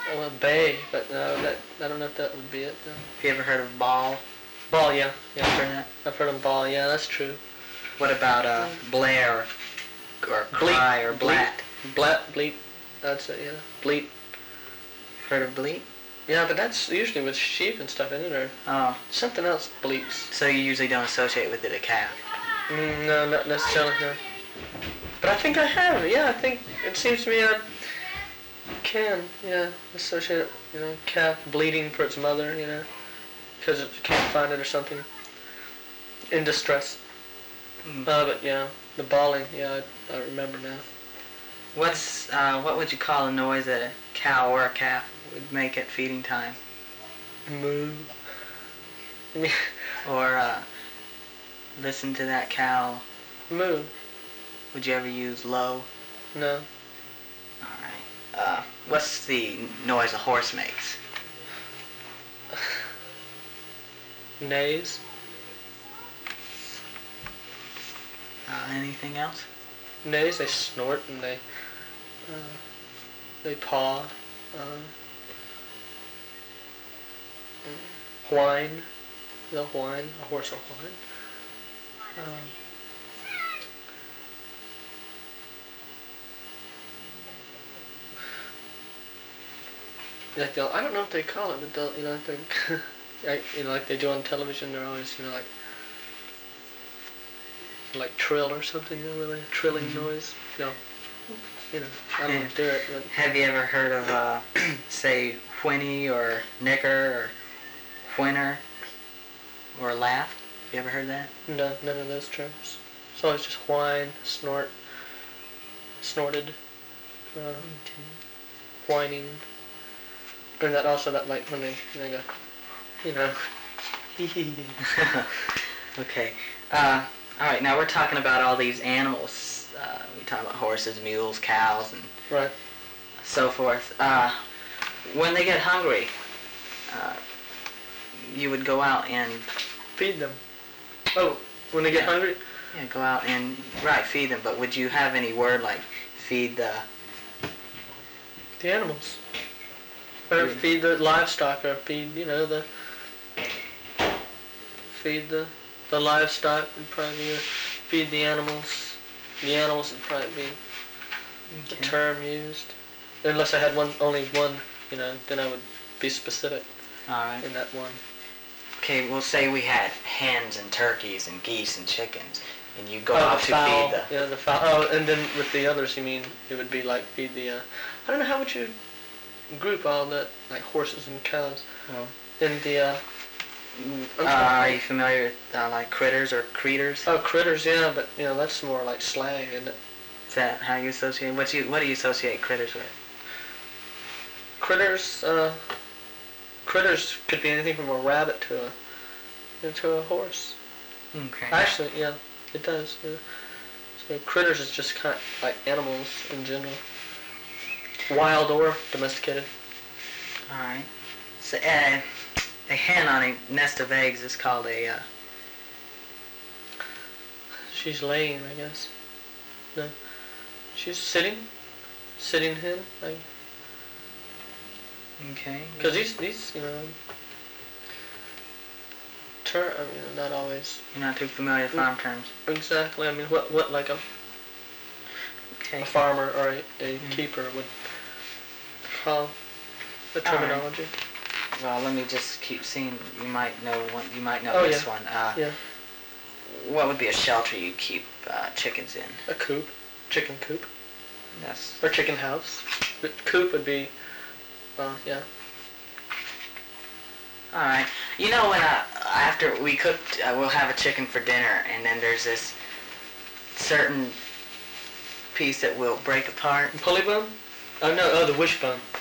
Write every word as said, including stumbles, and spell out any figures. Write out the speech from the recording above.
Oh, a bay, but no, that I don't know if that would be it. No. Have you ever heard of ball? Ball, yeah, yeah. I've heard that. I've heard of ball. Yeah, that's true. What about uh, blare or cry or blat? Blat, bleat. That's it. Yeah, bleat. Heard of bleat? Yeah, but that's usually with sheep and stuff, isn't it? Or Oh. something else bleats. So you usually don't associate with it a calf? Mm, no, not necessarily. No. But I think I have. Yeah, I think it seems to me I can. Yeah, associate it. You know, calf bleeding for its mother. You know, because it can't find it or something. In distress. Mm. Uh, but yeah, the bawling. Yeah, I, I remember now. What's uh, what would you call a noise that a cow or a calf would make at feeding time? Moo. Or uh, listen to that cow. Moo. Would you ever use low? No. Alright. Uh, what's the noise a horse makes? Neighs. Uh, anything else? Neighs, they snort and they uh, they paw. Um, whine. They'll whine. A horse will whine. Um, like they'll, I don't know what they call it, but they'll, you know, I think, like, you know, like they do on television, they're always, you know, like, like trill or something, you know, really trilling mm-hmm. noise. You know, you know, I don't yeah. know, do it. But have you ever heard of, uh, say, whinny or nicker or whinner or laugh? Have you ever heard that? No, none of those terms. It's always just whine, snort, snorted, uh, whining. And that also, that like when they, when they go, you know, okay. Uh, alright, now we're talking about all these animals. Uh, we talk about horses, mules, cows, and right. so forth. Uh, when they get hungry, uh, you would go out and feed them. Oh, when they get yeah. hungry? Yeah, go out and, right, feed them. But would you have any word like feed the... The animals. Or yeah. feed the livestock, or feed, you know, the... Feed the, the livestock would probably be, feed the animals. The animals would probably be okay. the term used. Unless I had one, only one, you know, then I would be specific. Alright. In that one. Okay, we'll say we had hens and turkeys and geese and chickens, and you go oh, out the to fowl. feed the... Yeah, the fowl. Oh, and then with the others, you mean, it would be like feed the, uh, I don't know, how would you group all that, like horses and cows, well, in the, uh... Uh, are you familiar with, uh, like, critters or creeters? Oh, critters, yeah, but, you know, that's more like slang, isn't it? Is that how you associate? What you What do you associate critters with? Critters, uh... Critters could be anything from a rabbit to a... You know, to a horse. Okay. Actually, yeah, it does. Yeah. So critters is just kind of like animals in general. Wild or domesticated. Alright. So, uh, a hen on a nest of eggs is called a, uh... She's laying, I guess. No. She's sitting. Sitting hen. Like... Okay. Because these, these, you know... Ter- I mean, not always. You're not too familiar with farm terms. Exactly. I mean, what, what like a... Okay. A farmer or a, a mm. keeper would call the terminology. Right. Well, let me just keep seeing. You might know one. You might know oh, this yeah. one. Uh, yeah. What would be a shelter you keep uh, chickens in? A coop, chicken coop. Yes. Or chicken house. But coop would be, well, yeah. All right. You know when uh, after we cooked, uh, we'll have a chicken for dinner, and then there's this certain piece that will break apart. Pulley bone? Oh no, oh the wishbone.